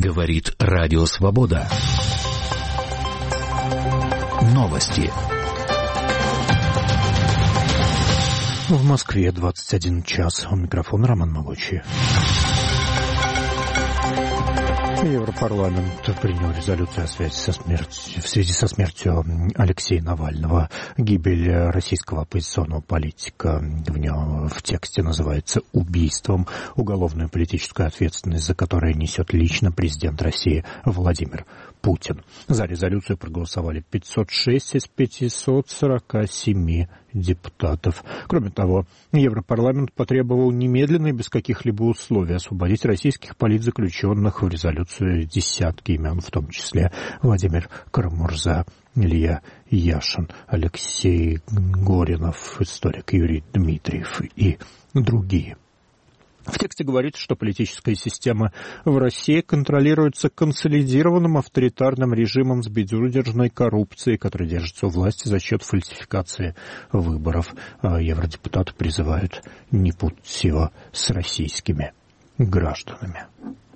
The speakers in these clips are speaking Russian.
Говорит Радио Свобода. Новости. В Москве 21 час. У микрофона Роман Могучий. Европарламент принял резолюцию в связи со смертью Алексея Навального. Гибель российского оппозиционного политика в тексте называется убийством, уголовную политическую ответственность за которое несет лично президент России Владимир Путин. За резолюцию проголосовали 506 из 547 депутатов. Кроме того, Европарламент потребовал немедленно и без каких-либо условий освободить российских политзаключенных. В резолюцию десятки имен, в том числе Владимир Карамурза, Илья Яшин, Алексей Горинов, историк Юрий Дмитриев и другие. В тексте говорится, что политическая система в России контролируется консолидированным авторитарным режимом с безудержной коррупцией, который держится у власти за счет фальсификации выборов. Евродепутаты призывают не путать его с российскими гражданами.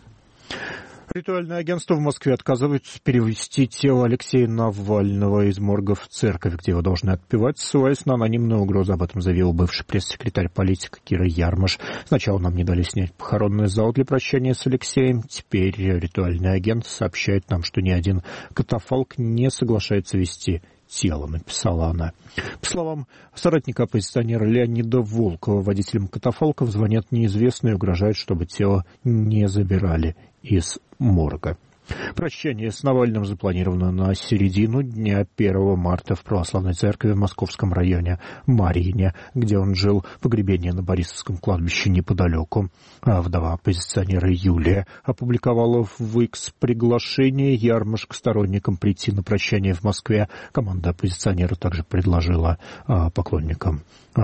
Ритуальное агентство в Москве отказывается перевести тело Алексея Навального из морга в церковь, где его должны отпевать, ссылаясь на анонимную угрозу. Об этом заявил бывший пресс-секретарь политика Кира Ярмаш. Сначала нам не дали снять похоронный зал для прощания с Алексеем. Теперь ритуальный агент сообщает нам, что ни один катафалк не соглашается вести тело, написала она. По словам соратника оппозиционера Леонида Волкова, водителям катафалков звонят неизвестные и угрожают, чтобы тело не забирали из морга. Прощание с Навальным запланировано на середину дня 1 марта в Православной церкви в Московском районе Марьине, где он жил. Погребение на Борисовском кладбище неподалеку. Вдова оппозиционера Юлия опубликовала в X приглашение Ярмаш к сторонникам прийти на прощание в Москве. Команда оппозиционера также предложила поклонникам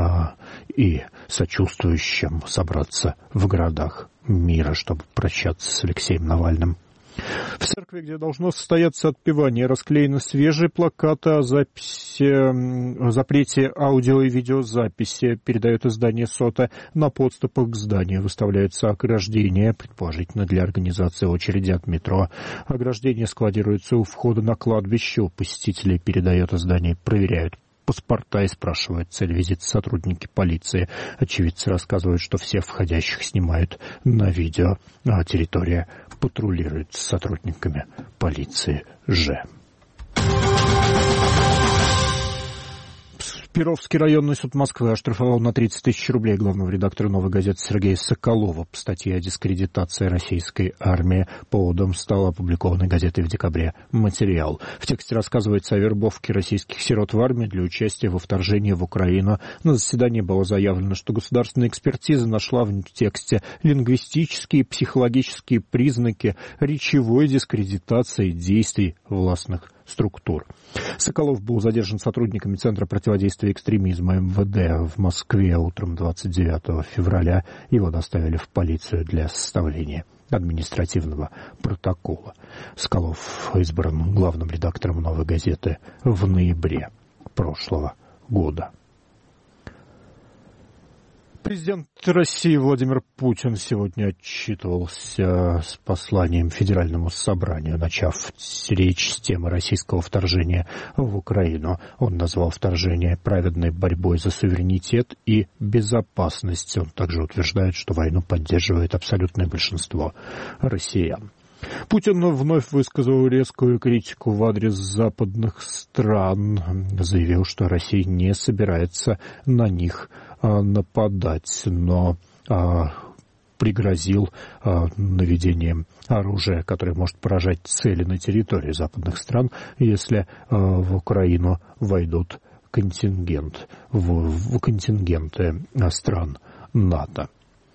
и сочувствующим собраться в городах мира, чтобы прощаться с Алексеем Навальным. В церкви, где должно состояться отпевание, расклеены свежие плакаты о запрете аудио и видеозаписи, передает издание «Сота». На подступах к зданию выставляются ограждения, предположительно для организации очереди от метро. Ограждения складируются у входа на кладбище. У посетителей, передает издание, проверяют паспорта и спрашивают цель визита сотрудники полиции. Очевидцы рассказывают, что всех входящих снимают на видео, а территория патрулируется сотрудниками полиции же. Перовский районный суд Москвы оштрафовал на 30 тысяч рублей главного редактора «Новой газеты» Сергея Соколова по статье о дискредитации российской армии. Поводом стал опубликованный газетой в декабре материал. В тексте рассказывается о вербовке российских сирот в армии для участия во вторжении в Украину. На заседании было заявлено, что государственная экспертиза нашла в тексте лингвистические и психологические признаки речевой дискредитации действий властных структур. Соколов был задержан сотрудниками Центра противодействия экстремизма МВД в Москве утром 29 февраля. Его доставили в полицию для составления административного протокола. Соколов избран главным редактором «Новой газеты» в ноябре прошлого года. Президент России Владимир Путин сегодня отчитывался с посланием Федеральному собранию, начав речь с темы российского вторжения в Украину. Он назвал вторжение праведной борьбой за суверенитет и безопасность. Он также утверждает, что войну поддерживает абсолютное большинство россиян. Путин вновь высказал резкую критику в адрес западных стран, заявил, что Россия не собирается на них нападать, но пригрозил наведением оружия, которое может поражать цели на территории западных стран, если в Украину войдут контингенты стран НАТО.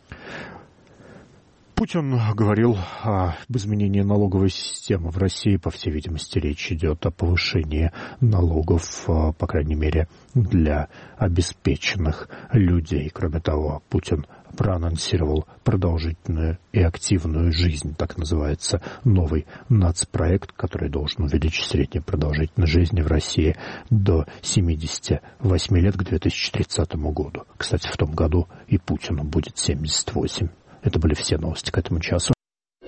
Путин говорил об изменении налоговой системы в России. По всей видимости, речь идет о повышении налогов, по крайней мере, для обеспеченных людей. Кроме того, Путин проанонсировал продолжительную и активную жизнь, так называется новый нацпроект, который должен увеличить среднюю продолжительность жизни в России до 78 лет к 2030 году. Кстати, в том году и Путину будет 78. Это были все новости к этому часу.